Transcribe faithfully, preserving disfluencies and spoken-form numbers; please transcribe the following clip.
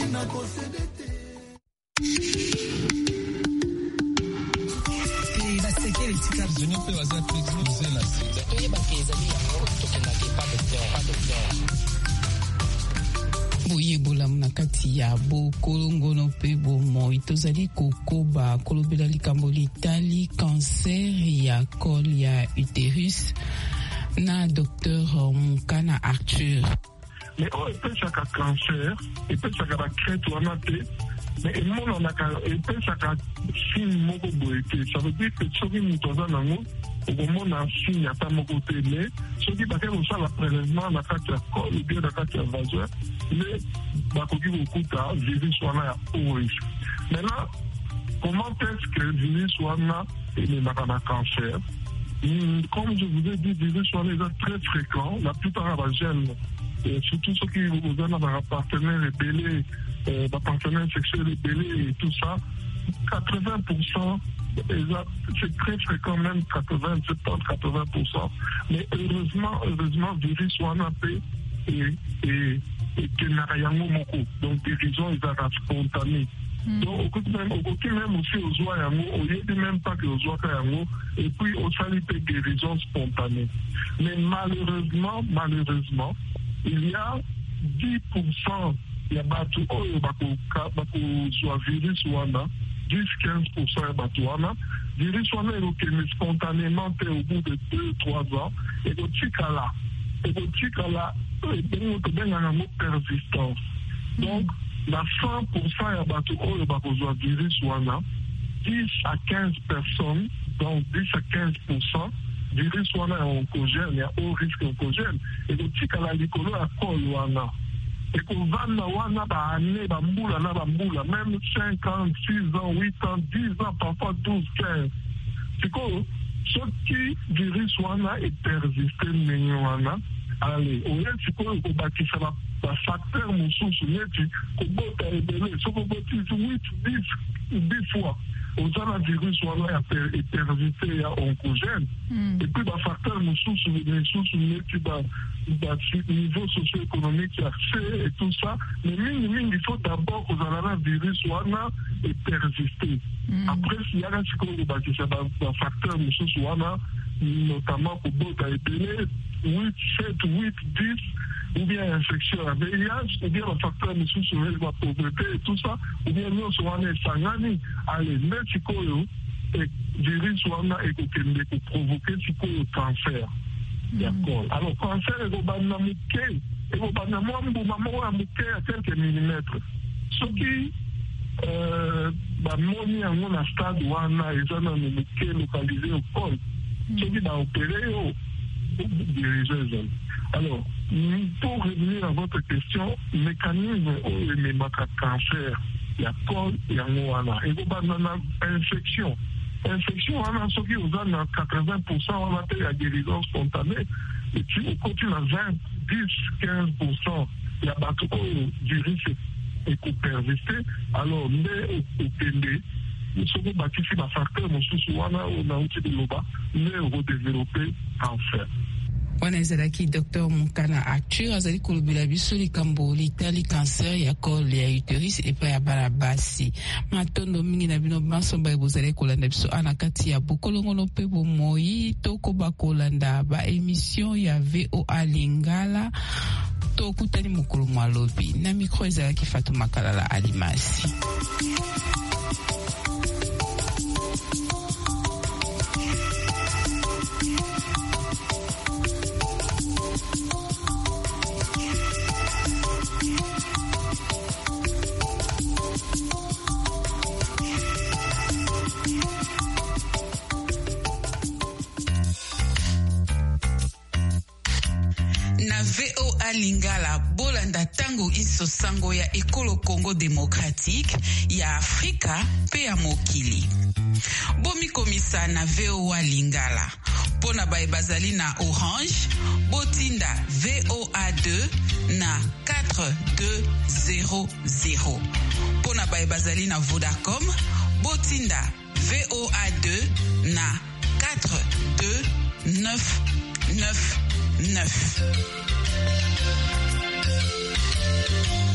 boyebola na kati ya bokolongono mpe bomoi tozali kokoba kolobela likambo litali cancer ya col ya uterus na docteur Mukana Arthur. Mais on peut chaque cancer, et peut chaque crête ou amaté, mais mon on a et peut chaque signe moko boité. Ça veut dire que ce qui nous donne en nous, au moment un signe à ta moko télé, ce qui va faire aussi la prélèvement la carte à col ou bien la carte à vaseur, mais bah qu'on dit beaucoup à virus soit là au risque. Maintenant, comment est-ce que le virus soit là et le cancer? Comme je vous ai dit, les virus sont très fréquents. La plupart des jeunes, et surtout ceux qui vous donnent leurs partenaires rebellés, euh, leurs partenaires sexuels rebellés et tout ça, quatre-vingts pour cent, c'est très fréquent, même quatre-vingts, soixante-dix, quatre-vingts pour cent. Mais heureusement, heureusement, le virus soit là et et et qu'il n'y a rien au moko. Donc, des raisons, ils sont spontanés. Donc, au côté même, au côté même aussi aux oies yango, au lieu de même pas que aux oies yango, et puis au salut des guérisons spontanées. Mais malheureusement, malheureusement, il y a dix pour cent il y a battu oh il bako soit virus wana, dix à quinze pour cent il y a battu wana, virus wana est spontanément au bout de deux trois ans, et au tikala, et au tikala, et bien il y a un mot persistance. Donc la cent pour cent ya bato oyo bakozwa virus wana, dix à quinze personnes, donc dix à quinze pour cent virus wana ya oncogène, ya haut risque oncogène, et kotikala likolo ya col wana. Et kovanda wana ba année ba mbula na ba mbula, même cinq ans, six ans, huit ans, dix ans, parfois douze, quinze. C'est quoi? Ce qui virus wana est persisté ndenge wana, allez, au lieu de quoi on bâtisse la ba facteur mosusu neti kobota ebele soko boti huit dix fois aux virus wana est persisté ya oncogène et puis ba facteur mosusu mosusu neti ba ba niveau socio-économique accès et tout ça, mais mingi mingi il faut d'abord que la virus wana est persisté. Après s'il y a un psychologue bâtisse ba facteur mosusu wana notamment kobota ebele huit, sept, huit, dix, ou bien infection à V I H, ou bien le facteur de sous-la pauvreté et tout ça, ou bien nous sommes en Sangani, allez, mais si le virus est provoqué le cancer. D'accord. Alors, cancer est au banamouké, et au banamouké, à quelques millimètres. Ce qui, euh, bah, moni à mon stade, ou en a, ils ont un mouké localisé au col. Ce qui va opérer au alors, pour revenir à votre question, le mécanisme où les cancer, il y a col, il y a moana. Et vous avez une infection. Infection, on a ce qui vous a quatre-vingts pour cent, on a fait la guérison spontanée. Et puis, on continue à vingt, dix, quinze pour cent, il y a battu du risque et qu'on persiste. Alors, mais au P N D, nous sommes bâtis sur la facteur, nous sommes sur la on a outil de l'Oba, mais on va développer cancer. wana ezalaki docteur Mukana Arthur azali kolobela biso likambo litali cancer ya col ya uterus epai ya bana basi matondo mingi na bino basomba ebozali kolanda biso ana kati ya bokolongono mpe bomoi tokoba kolanda ba émission ya V O A Lingala tokutani mokolo mwalobi na micro ezalaki Fatou Makalala Alimasi. V O A Lingala bolanda tango iso sango ya ekolo Congo démocratique ya Afrika pe ya mokili. Bomi komisa na V O A Lingala. Pona bae bazali na Orange, botinda V O A deux na quatre deux zéro zéro. Pona bae bazali na Vodacom, botinda V O A deux na quatre deux neuf neuf neuf.